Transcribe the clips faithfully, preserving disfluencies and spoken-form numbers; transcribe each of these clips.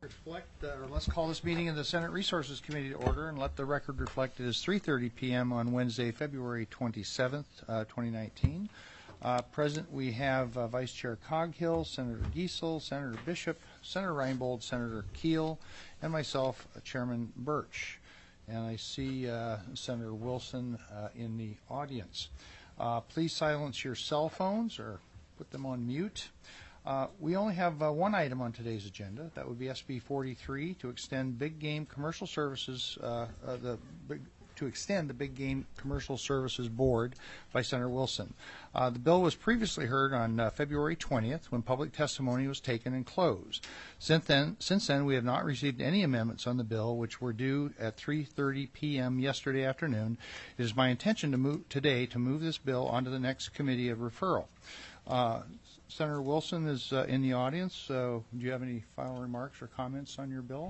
Reflect, uh, or let's call this meeting of the Senate Resources Committee to order, and let the record reflect it is three thirty p.m. on Wednesday, February twenty-seventh, uh, twenty nineteen. Uh, present we have uh, Vice Chair Coghill, Senator Giesel, Senator Bishop, Senator Reinbold, Senator Keel, and myself, uh, Chairman Birch. And I see uh, Senator Wilson uh, in the audience. Uh, please silence your cell phones or put them on mute. Uh, we only have uh, one item on today's agenda. That would be S B forty-three to extend big game commercial services, uh, uh, the big, to extend the Big Game Commercial Services Board by Senator Wilson. Uh, the bill was previously heard on uh, February twentieth when public testimony was taken and closed. Since then, since then, we have not received any amendments on the bill, which were due at three thirty p.m. yesterday afternoon. It is my intention to move today to move this bill onto the next committee of referral. Uh, Senator Wilson is uh, in the audience, so do you have any final remarks or comments on your bill?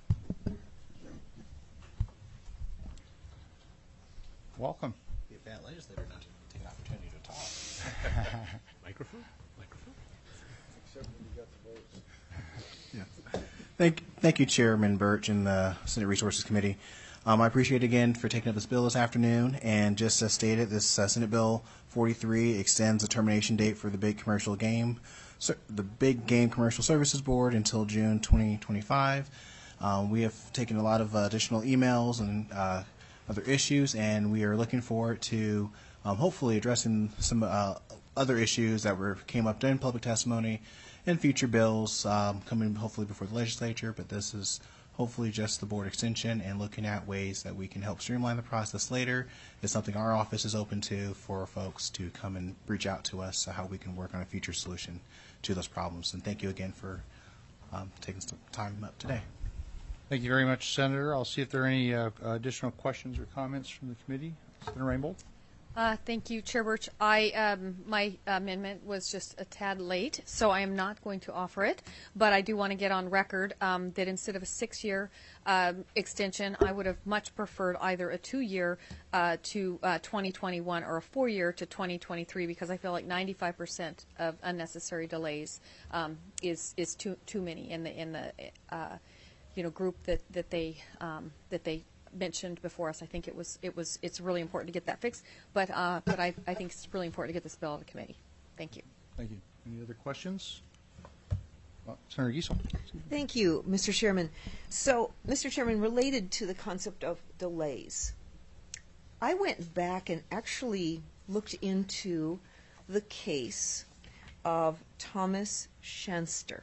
Welcome. Be a bad legislator not to take an opportunity to talk. Microphone? Microphone? Except when you got the votes. Yeah. Thank, thank you, Chairman Birch and the Senate Resources Committee. Um, I appreciate again for taking up this bill this afternoon. And just as stated, this uh, Senate Bill forty-three extends the termination date for the big commercial game, so the Big Game Commercial Services Board until June twenty twenty-five. Um, we have taken a lot of uh, additional emails and uh, other issues, and we are looking forward to um, hopefully addressing some uh, other issues that were came up during public testimony and future bills um, coming hopefully before the legislature. But this is hopefully just the board extension, and looking at ways that we can help streamline the process later is something our office is open to for folks to come and reach out to us so how we can work on a future solution to those problems. And thank you again for um, taking some time up today. Thank you very much, Senator. I'll see if there are any uh, additional questions or comments from the committee. Senator Reinbold. Uh, thank you, Chair Birch. I, um, my amendment was just a tad late, so I am not going to offer it. But I do want to get on record um, that instead of a six-year um, extension, I would have much preferred either a two-year uh, to uh, twenty twenty-one or a four-year to twenty twenty-three, because I feel like ninety-five percent of unnecessary delays um, is is too too many in the in the uh, you know group that that they um, that they. mentioned before us. I think it was it was it's really important to get that fixed, but uh, but I, I think it's really important to get this bill out of committee. Thank you. Thank you. Any other questions? Uh, Senator Giesel. Thank you, Mister Chairman. So, Mister Chairman, related to the concept of delays, I went back and actually looked into the case of Thomas Shenster.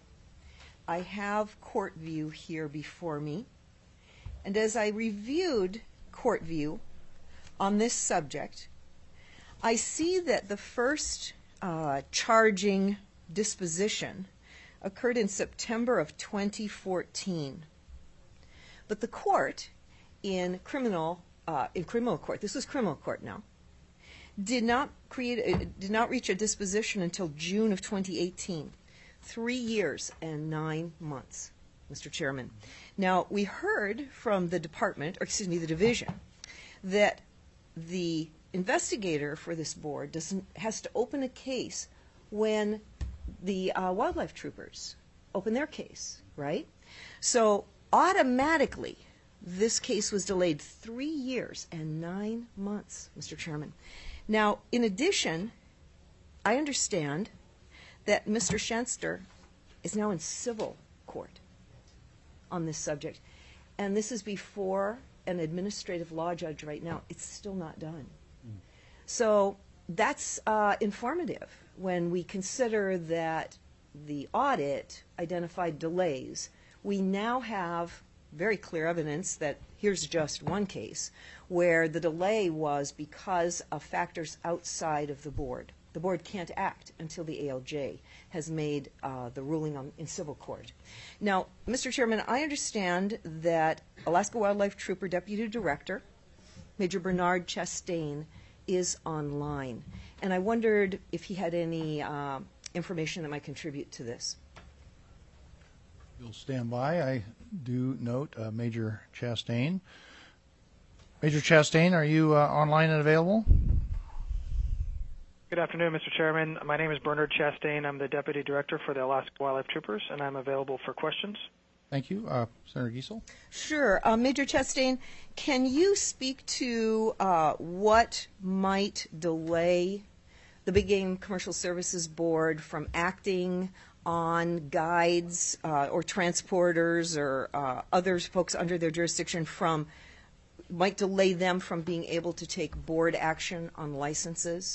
I have court view here before me. And as I reviewed court view on this subject, I see that the first uh, charging disposition occurred in September of twenty fourteen. But the court in criminal uh, in criminal court, this was criminal court now, did not create a, did not reach a disposition until June of twenty eighteen. Three years and nine months. Mister Chairman. Now, we heard from the department, or excuse me, the division, that the investigator for this board doesn't has to open a case when the uh, wildlife troopers open their case, right? So automatically, this case was delayed three years and nine months, Mister Chairman. Now, in addition, I understand that Mister Shenster is now in civil court on this subject, and this is before an administrative law judge right now. It's still not done. Mm. So that's uh, informative when we consider that the audit identified delays. We now have very clear evidence that here's just one case where the delay was because of factors outside of the board. The board can't act until the A L J has made uh, the ruling on, in civil court. Now, Mister Chairman, I understand that Alaska Wildlife Trooper Deputy Director, Major Bernard Chastain, is online. And I wondered if he had any uh, information that might contribute to this. You'll stand by. I do note uh, Major Chastain. Major Chastain, are you uh, online and available? Good afternoon, Mister Chairman. My name is Bernard Chastain. I'm the Deputy Director for the Alaska Wildlife Troopers, and I'm available for questions. Thank you. Uh, Senator Giesel? Sure. Uh, Major Chastain, can you speak to uh, what might delay the Big Game Commercial Services Board from acting on guides uh, or transporters or uh, other folks under their jurisdiction from, might delay them from being able to take board action on licenses?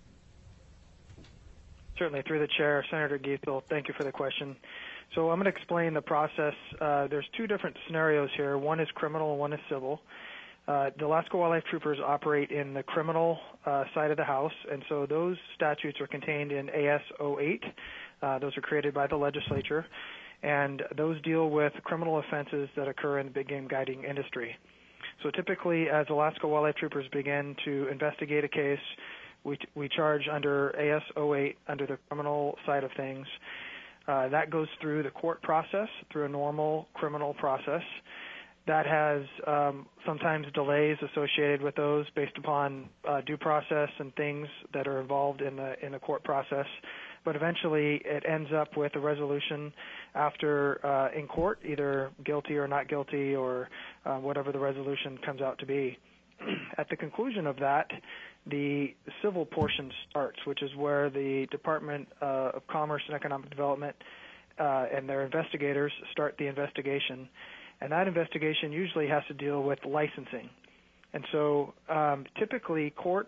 Certainly, through the chair, Senator Giesel, thank you for the question. So I'm going to explain the process. Uh, there's two different scenarios here. One is criminal and one is civil. Uh, the Alaska Wildlife Troopers operate in the criminal uh, side of the House, and so those statutes are contained in A S oh eight. Uh, those are created by the legislature, and those deal with criminal offenses that occur in the big game guiding industry. So typically, as Alaska Wildlife Troopers begin to investigate a case, we, we charge under A S oh eight, under the criminal side of things. Uh, that goes through the court process, through a normal criminal process. That has um, sometimes delays associated with those based upon uh, due process and things that are involved in the in the court process. But eventually, it ends up with a resolution after uh, in court, either guilty or not guilty, or uh, whatever the resolution comes out to be. At the conclusion of that, the civil portion starts, which is where the Department uh, of Commerce and Economic Development uh, and their investigators start the investigation. And that investigation usually has to deal with licensing. And so um, typically courts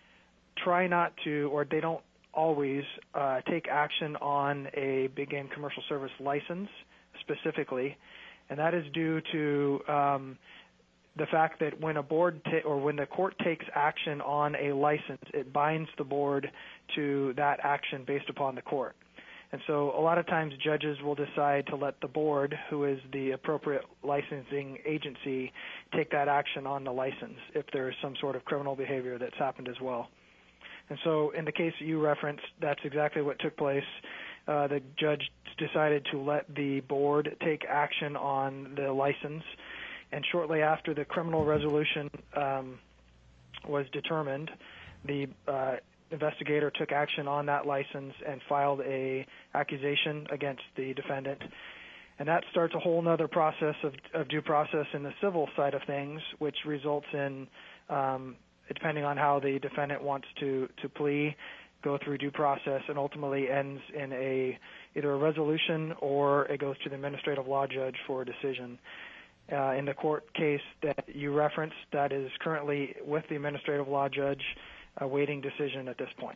try not to, or they don't always uh, take action on a big game commercial service license specifically, and that is due to um, the fact that when a board ta- or when the court takes action on a license, it binds the board to that action based upon the court. And so a lot of times judges will decide to let the board, who is the appropriate licensing agency, take that action on the license if there is some sort of criminal behavior that's happened as well. And so in the case that you referenced, that's exactly what took place. Uh, the judge decided to let the board take action on the license, and shortly after the criminal resolution um, was determined, the uh, investigator took action on that license and filed a accusation against the defendant. And that starts a whole other process of, of due process in the civil side of things, which results in, um, depending on how the defendant wants to, to plea, go through due process and ultimately ends in a either a resolution or it goes to the administrative law judge for a decision. Uh, in the court case that you referenced, that is currently with the administrative law judge awaiting decision at this point.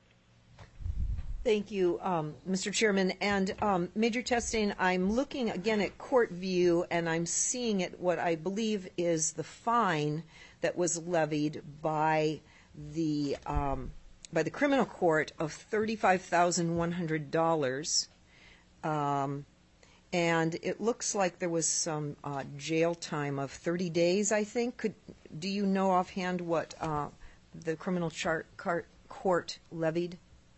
Thank you, um, Mister Chairman. And um, Major Chastain, I'm looking again at court view, and I'm seeing it what I believe is the fine that was levied by the um, by the criminal court of thirty-five thousand one hundred dollars. Um, and it looks like there was some uh, jail time of thirty days, I think. Could do you know offhand what uh, the criminal chart, car, court levied?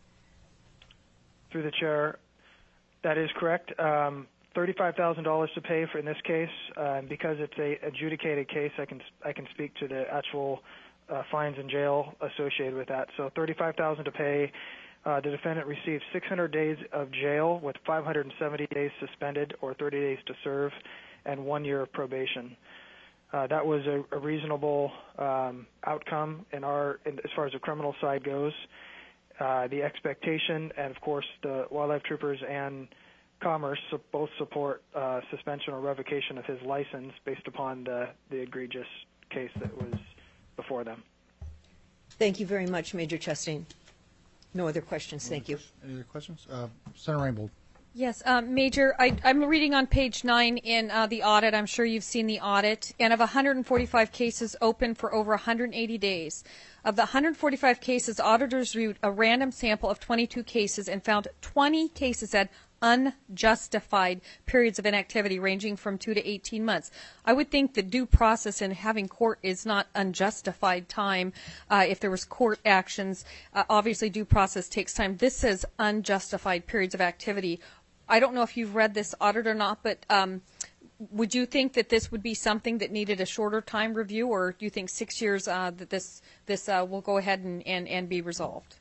Through the chair, that is correct. Um, thirty-five thousand dollars to pay for in this case. Uh, because it's a adjudicated case, I can I can speak to the actual uh, fines and jail associated with that. So thirty-five thousand dollars to pay. Uh, the defendant received six hundred days of jail with five hundred seventy days suspended or thirty days to serve, and one year of probation. Uh, that was a, a reasonable um, outcome in our, in, as far as the criminal side goes. Uh, the expectation, and of course the wildlife troopers and Commerce so both support uh, suspension or revocation of his license based upon the, the egregious case that was before them. Thank you very much, Major Chastain. No other questions. Thank you. Any other questions? Uh, Senator Rainbold. Yes, um, Major, I, I'm reading on page nine in uh, the audit. I'm sure you've seen the audit. And of one hundred forty-five cases open for over one hundred eighty days, of the one hundred forty-five cases, auditors reviewed a random sample of twenty-two cases and found twenty cases had unjustified periods of inactivity ranging from two to eighteen months. I would think the due process in having court is not unjustified time. Uh, if there was court actions, uh, obviously due process takes time. This says unjustified periods of activity. I don't know if you've read this audit or not, but um, would you think that this would be something that needed a shorter time review, or do you think six years uh, that this this uh, will go ahead and, and, and be resolved?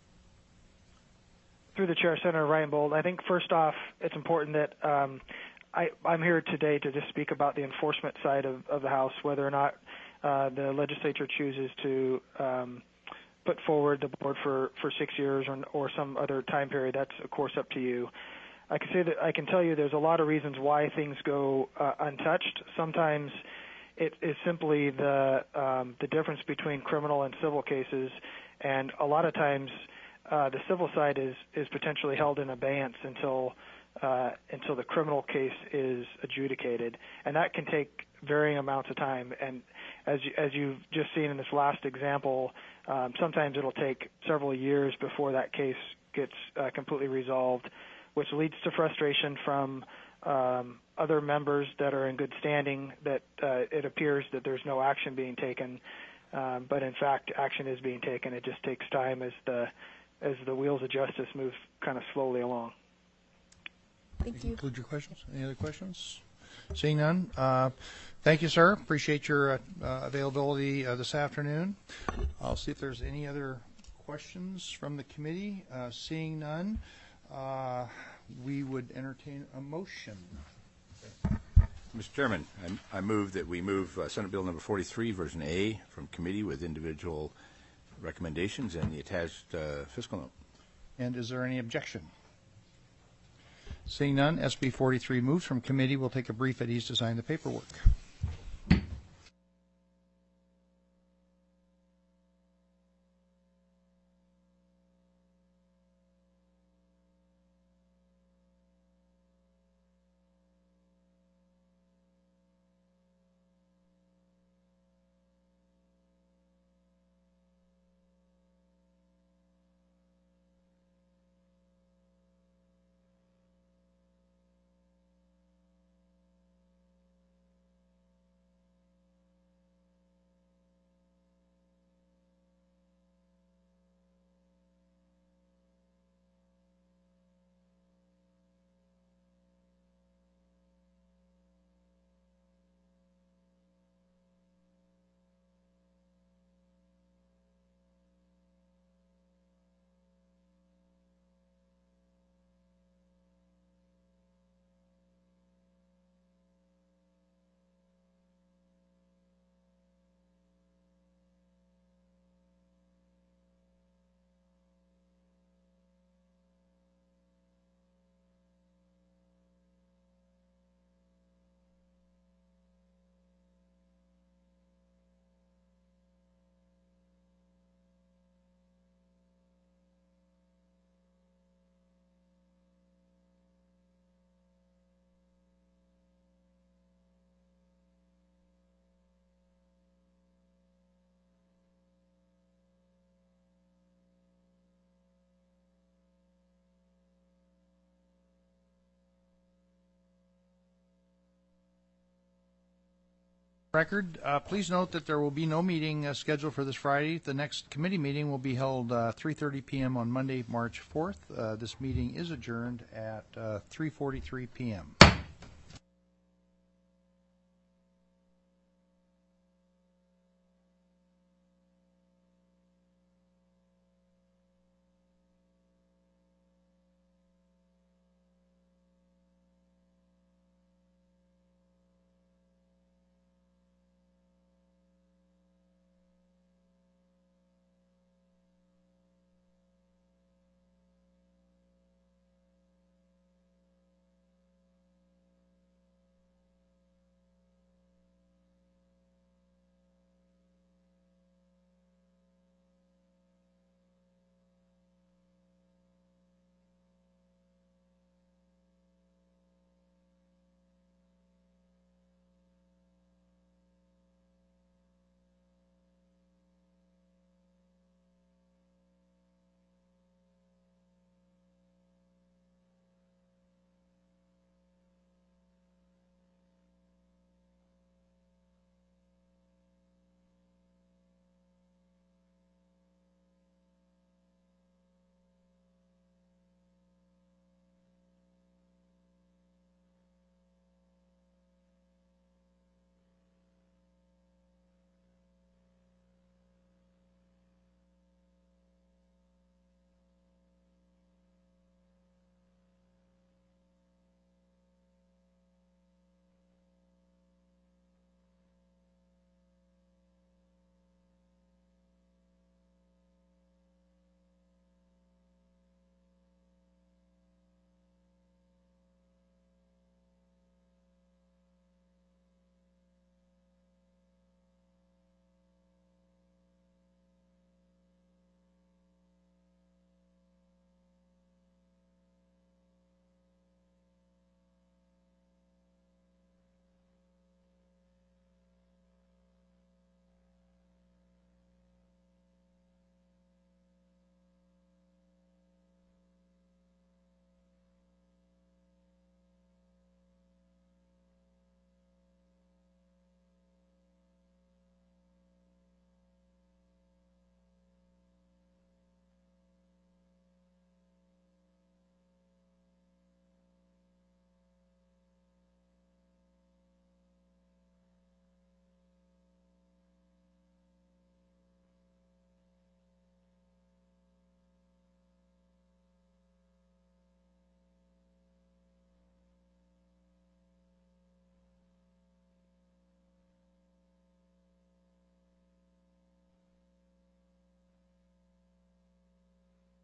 Through the chair, Senator Rainbold, I think first off, it's important that um, I, I'm here today to just speak about the enforcement side of, of the House, whether or not uh, the legislature chooses to um, put forward the board for, for six years or, or some other time period. That's, of course, up to you. I can say that I can tell you there's a lot of reasons why things go uh, untouched. Sometimes it is simply the um, the difference between criminal and civil cases, and a lot of times uh, the civil side is, is potentially held in abeyance until uh, until the criminal case is adjudicated, and that can take varying amounts of time. And as you, as you've just seen in this last example, um, sometimes it'll take several years before that case gets uh, completely resolved, which leads to frustration from um, other members that are in good standing that uh, it appears that there's no action being taken, um, but in fact action is being taken. It just takes time as the as the wheels of justice move kind of slowly along. Thank you. Conclude your questions. Any other questions? Seeing none, uh, thank you, sir. Appreciate your uh, uh, availability uh, this afternoon. I'll see if there's any other questions from the committee. Uh, seeing none, uh, we would entertain a motion. Mister Chairman, I, I move that we move uh, Senate Bill number forty-three, version A, from committee with individual recommendations and the attached uh, fiscal note. And is there any objection? Seeing none, S B forty-three moves from committee. We'll take a brief at ease to sign the paperwork. Record. Uh, please note that there will be no meeting uh, scheduled for this Friday. The next committee meeting will be held uh, three thirty p.m. on Monday, March fourth. Uh, this meeting is adjourned at uh, three forty-three p.m.